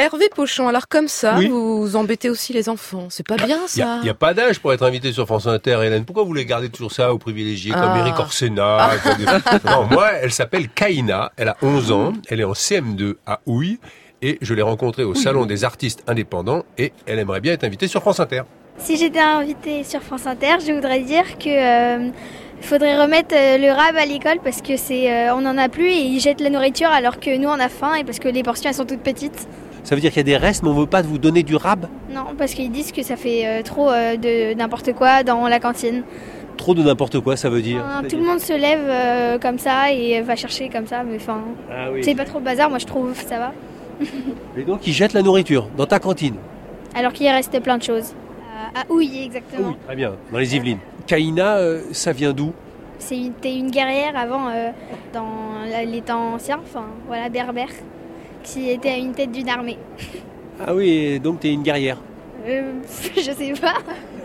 Hervé Pochon, alors comme ça, Oui. vous embêtez aussi les enfants. C'est pas bien ça. Il y a pas d'âge pour être invité sur France Inter, Hélène. Pourquoi vous voulez garder toujours ça aux privilégiés, comme Eric Orsena Non, moi, elle s'appelle Kaina, elle a 11 ans, elle est en CM2 à Houille, et je l'ai rencontrée au Salon des artistes indépendants, et elle aimerait bien être invitée sur France Inter. Si j'étais invitée sur France Inter, je voudrais dire que faudrait remettre le rab à l'école parce que on n'en a plus et ils jettent la nourriture alors que nous on a faim et parce que les portions elles sont toutes petites. Ça veut dire qu'il y a des restes, mais on veut pas vous donner du rab? Non, parce qu'ils disent que ça fait trop de n'importe quoi dans la cantine. Trop de n'importe quoi, ça veut dire? Tout le monde se lève comme ça et va chercher comme ça, mais enfin, c'est pas trop le bazar, moi je trouve, ça va. Et donc ils jettent la nourriture dans ta cantine? Alors qu'il reste plein de choses. À Houille, exactement. Oui, très bien, dans les Yvelines. Kaina, ça vient d'où? C'était une guerrière avant, dans les temps anciens, enfin voilà, berbère, qui était à une tête d'une armée. Ah oui, donc t'es une guerrière. Je sais pas.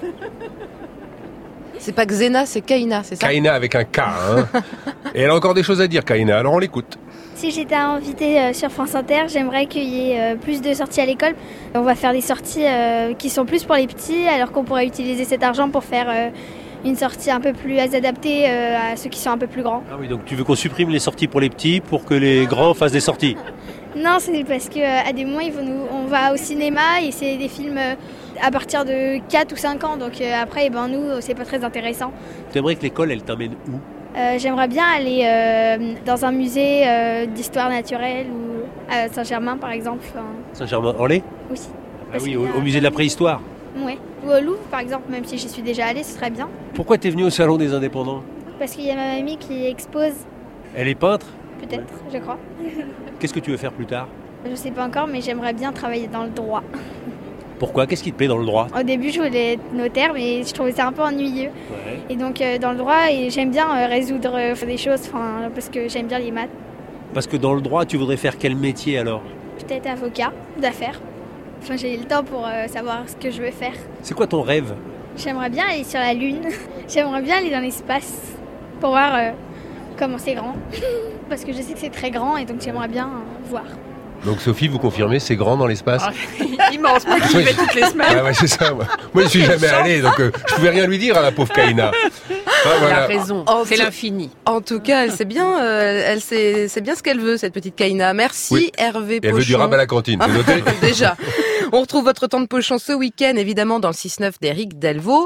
C'est pas Xena, c'est Kaina, c'est ça? Kaina avec un K, hein. Et elle a encore des choses à dire, Kaina, alors on l'écoute. Si j'étais invitée sur France Inter, j'aimerais qu'il y ait plus de sorties à l'école. On va faire des sorties qui sont plus pour les petits, alors qu'on pourrait utiliser cet argent pour faire une sortie un peu plus adaptée à ceux qui sont un peu plus grands. Ah oui, donc tu veux qu'on supprime les sorties pour les petits pour que les grands fassent des sorties? Non, c'est parce qu'à des moments, on va au cinéma et c'est des films à partir de 4 ou 5 ans. Donc après, nous, c'est pas très intéressant. Tu aimerais que l'école, elle t'emmène où? J'aimerais bien aller dans un musée d'histoire naturelle ou à Saint-Germain par exemple. Saint-Germain-en-Laye? Oui. Ah oui, au musée de la préhistoire. Ouais. Ou au Louvre par exemple, même si j'y suis déjà allée, ce serait bien. Pourquoi t'es venu au Salon des indépendants? Parce qu'il y a ma mamie qui expose, Elle est peintre? peut-être, je crois. Qu'est-ce que tu veux faire plus tard? Je sais pas encore, mais j'aimerais bien travailler dans le droit. Pourquoi? Qu'est-ce qui te plaît dans le droit? Au début, je voulais être notaire, mais je trouvais ça un peu ennuyeux. Ouais. Et donc dans le droit, et j'aime bien résoudre des choses, parce que j'aime bien les maths. Parce que dans le droit, tu voudrais faire quel métier alors? Peut-être avocat d'affaires. Enfin, j'ai le temps pour savoir ce que je veux faire. C'est quoi ton rêve? J'aimerais bien aller sur la Lune. J'aimerais bien aller dans l'espace pour voir comment c'est grand. Parce que je sais que c'est très grand et donc j'aimerais bien voir. Donc Sophie, vous confirmez, c'est grand dans l'espace? Immense, moi qui y vais toutes les semaines. Ah ouais, c'est ça. Moi, je suis jamais allé, donc je pouvais rien lui dire à la pauvre Kaina. Ah, Elle voilà. a raison, c'est l'infini. En tout cas, elle sait bien, c'est bien ce qu'elle veut, cette petite Kaina. Merci Oui. Hervé Et Pochon. elle veut du rab à la cantine, c'est noté? Déjà. On retrouve votre temps de Pochon ce week-end, évidemment, dans le 6-9 d'Éric Delvaux.